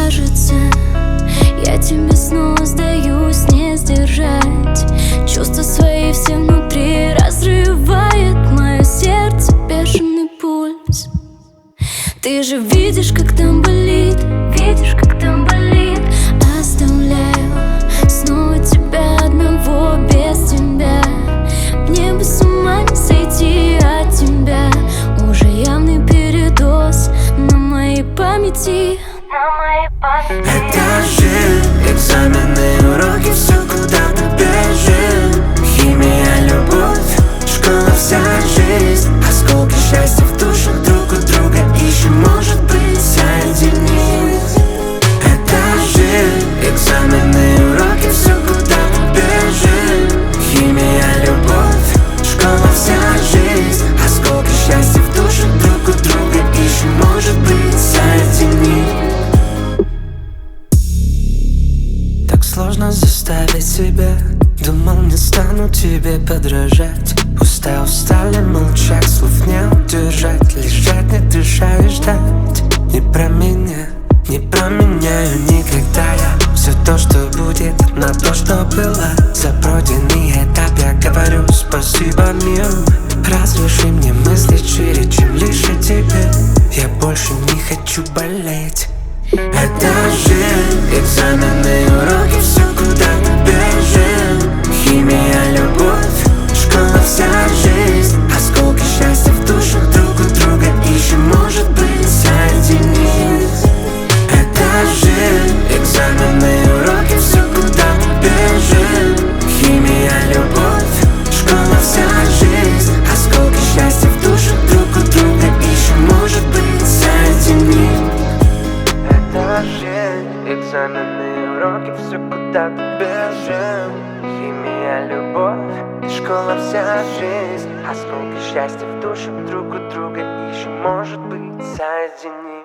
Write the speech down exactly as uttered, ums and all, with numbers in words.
кажется, я тебе снова сдаюсь, не сдержать. Чувства свои все внутри разрывает мое сердце, бешеный пульс. Ты же видишь, как там болит, видишь, как там болит. Оставляю снова тебя одного без тебя. Мне бы с ума не сойти от тебя. Уже явный передоз на моей памяти, на моей памяти. Это жизнь, экзамены, уроки, все куда-то бежим. Химия, любовь, школа, вся жизнь. Осколки счастья в душах друг у друга ищем, может быть, соединить. Это жизнь, экзамены, уроки, все куда-то бежим. Химия, любовь, школа, вся жизнь. Осколки счастья в душах друг у друга ищем, может быть, соединить. Так сложно заставить себя. Думал, не стану тебе подражать. Уста устали молчать, слов не удержать. Лежать, не дыша и ждать. Не про меня, не променяю никогда я все то, что будет, на то, что было. За пройденный этап я говорю спасибо миру. Разреши мне мыслить шире, чем лишь о тебе. Я больше не хочу болеть. Это жизнь, экзамены, уроки, все куда-то бежим. Химия, любовь, школа, вся жизнь. Осколки счастья в душах друг у друга ищем, может быть, соединить. Это жизнь, экзамены, уроки, все куда-то бежим. Химия, любовь, школа, вся жизнь. Осколки счастья в душах друг у друга ищем, может быть, соединить. Это жизнь, экзамены, уроки, все куда-то бежим. Химия, любовь, школа, вся жизнь. Осколки счастья в душах друг у друга ищем, может быть, соединить.